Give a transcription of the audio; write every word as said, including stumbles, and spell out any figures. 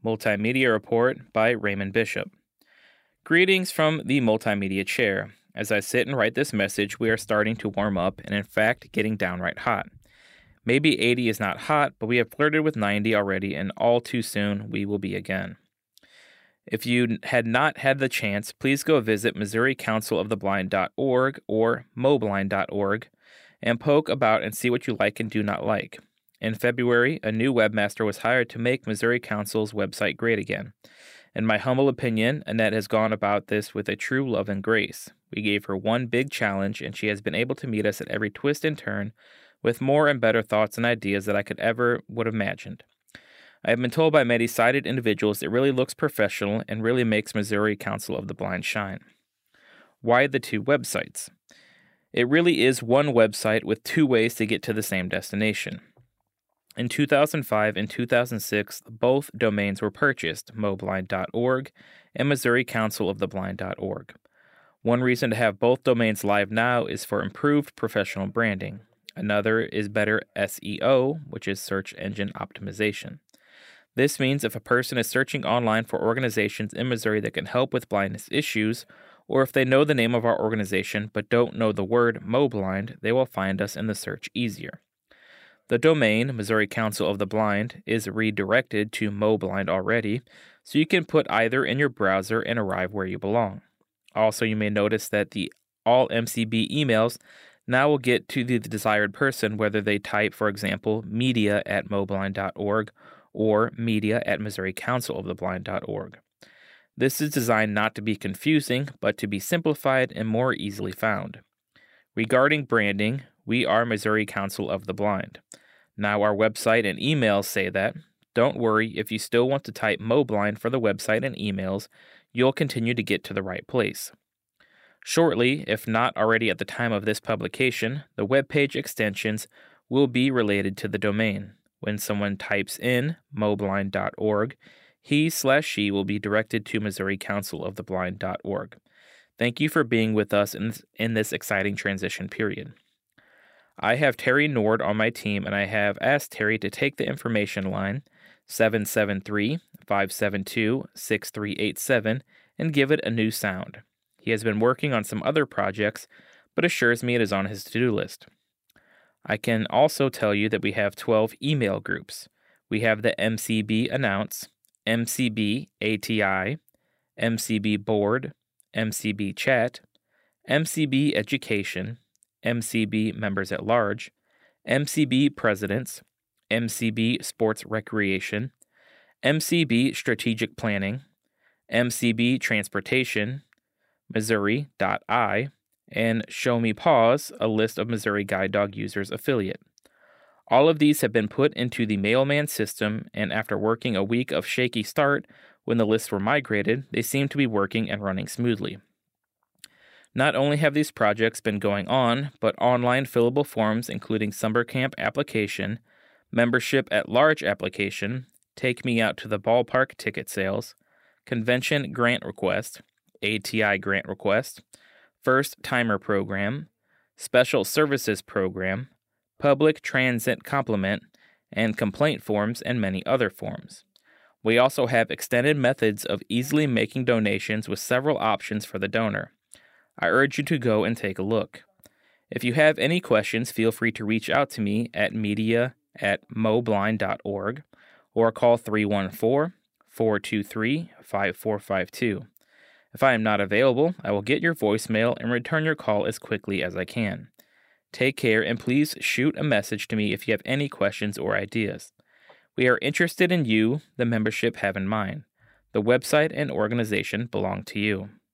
Multimedia Report by Raymond Bishop. Greetings from the Multimedia Chair. As I sit and write this message, we are starting to warm up and in fact getting downright hot. Maybe eighty is not hot, but we have flirted with ninety already, and all too soon we will be again. If you had not had the chance, please go visit Missouri Council of the Blind dot org or mo blind dot org and poke about and see what you like and do not like. In February, a new webmaster was hired to make Missouri Council's website great again. In my humble opinion, Annette has gone about this with a true love and grace. We gave her one big challenge, and she has been able to meet us at every twist and turn with more and better thoughts and ideas that I could ever would have imagined. I have been told by many sighted individuals it really looks professional and really makes Missouri Council of the Blind shine. Why the two websites? It really is one website with two ways to get to the same destination. In two thousand five and two thousand six, both domains were purchased, mo blind dot org and Missouri Council of the Blind dot org. One reason to have both domains live now is for improved professional branding. Another is better S E O, which is search engine optimization. This means if a person is searching online for organizations in Missouri that can help with blindness issues, or if they know the name of our organization but don't know the word MoBlind, they will find us in the search easier. The domain, Missouri Council of the Blind, is redirected to MoBlind already, so you can put either in your browser and arrive where you belong. Also, you may notice that the all M C B emails now will get to the desired person whether they type, for example, media at mo blind dot org or media at Missouri Council of the Blind dot org. This is designed not to be confusing, but to be simplified and more easily found. Regarding branding, we are Missouri Council of the Blind. Now our website and emails say that. Don't worry, if you still want to type MoBlind for the website and emails, you'll continue to get to the right place. Shortly, if not already at the time of this publication, the web page extensions will be related to the domain. When someone types in mo blind dot org, he slash she will be directed to Missouri Council of the Blind dot org. Thank you for being with us in this, in this exciting transition period. I have Terry Nord on my team, and I have asked Terry to take the information line seven seven three, five seven two, six three eight seven and give it a new sound. He has been working on some other projects, but assures me it is on his to-do list. I can also tell you that we have twelve email groups. We have the M C B Announce, M C B A T I, M C B Board, M C B Chat, M C B Education, M C B Members at Large, M C B Presidents, M C B Sports Recreation, M C B Strategic Planning, M C B Transportation, Missouri.I, and Show Me Paws, a list of Missouri Guide Dog Users affiliate. All of these have been put into the Mailman system, and after working a week of shaky start, when the lists were migrated, they seem to be working and running smoothly. Not only have these projects been going on, but online fillable forms including summer camp application, membership at large application, take me out to the ballpark ticket sales, convention grant request, A T I grant request, first timer program, special services program, public transit complement, and complaint forms and many other forms. We also have extended methods of easily making donations with several options for the donor. I urge you to go and take a look. If you have any questions, feel free to reach out to me at media at mo blind dot org or call three one four, four two three, five four five two. If I am not available, I will get your voicemail and return your call as quickly as I can. Take care, and please shoot a message to me if you have any questions or ideas. We are interested in you, the membership have in mind. The website and organization belong to you.